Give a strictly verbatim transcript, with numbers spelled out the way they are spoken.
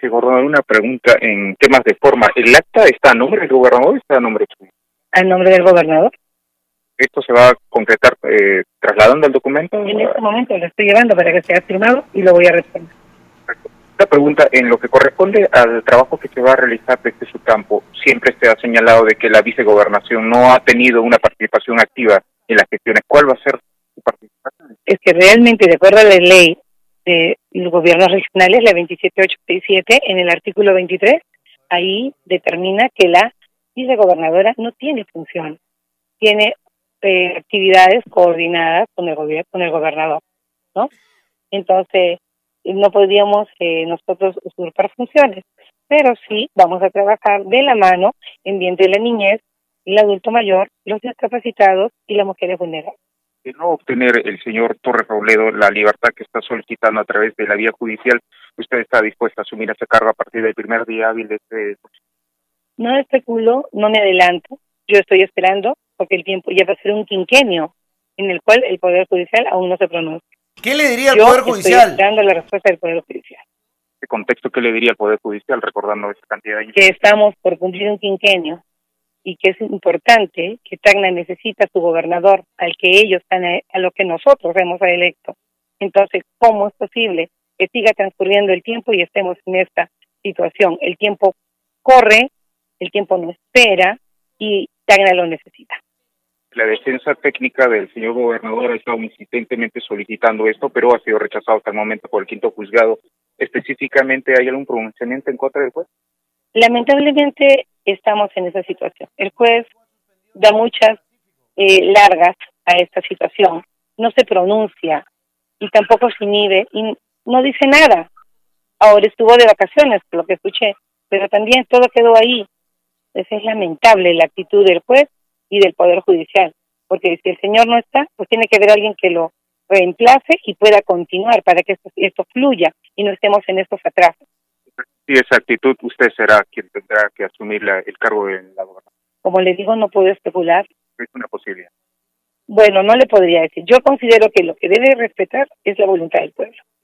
Vicegobernador, una pregunta en temas de forma. ¿El acta está a nombre del gobernador o está a nombre suyo? ¿A nombre del gobernador? ¿Esto se va a concretar eh, trasladando el documento? En este momento lo estoy llevando para que sea firmado y lo voy a responder. La pregunta, en lo que corresponde al trabajo que se va a realizar desde su campo, siempre se ha señalado de que la vicegobernación no ha tenido una participación activa en las gestiones. ¿Cuál va a ser su participación? Es que realmente, de acuerdo a la ley de los gobiernos regionales, la veintisiete mil ochocientos sesenta y siete, en el artículo veintitrés, ahí determina que la vicegobernadora no tiene función, tiene eh, actividades coordinadas con el gobierno, con el gobernador, ¿no? Entonces, no podríamos eh, nosotros usurpar funciones, pero sí vamos a trabajar de la mano en bien de la niñez, el adulto mayor, los discapacitados y las mujeres vulnerables. De no obtener el señor Torres Robledo la libertad que está solicitando a través de la vía judicial, ¿usted está dispuesta a asumir ese cargo a partir del primer día hábil de este? No especulo, no me adelanto, yo estoy esperando porque el tiempo ya va a ser un quinquenio en el cual el Poder Judicial aún no se pronuncia. ¿Qué le diría al yo Poder Judicial? Estoy esperando la respuesta del Poder Judicial. ¿Qué contexto qué le diría al Poder Judicial recordando esa cantidad de años? Que estamos por cumplir un quinquenio y que es importante que Tacna necesita a su gobernador, al que ellos están a, a lo que nosotros hemos electo. Entonces, ¿cómo es posible que siga transcurriendo el tiempo y estemos en esta situación? El tiempo corre, el tiempo no espera y Tacna lo necesita. La defensa técnica del señor gobernador ha estado insistentemente solicitando esto, pero ha sido rechazado hasta el momento por el quinto juzgado. ¿Específicamente hay algún pronunciamiento en contra del juez? Lamentablemente estamos en esa situación. El juez da muchas eh, largas a esta situación, no se pronuncia y tampoco se inhibe y no dice nada. Ahora estuvo de vacaciones, por lo que escuché, pero también todo quedó ahí. Entonces es lamentable la actitud del juez y del Poder Judicial, porque si el señor no está, pues tiene que haber alguien que lo reemplace y pueda continuar para que esto, esto fluya y no estemos en estos atrasos. Y esa actitud, usted será quien tendrá que asumir la, el cargo de la gobernación. Como le digo, no puedo especular. Es una posibilidad. Bueno, no le podría decir. Yo considero que lo que debe respetar es la voluntad del pueblo.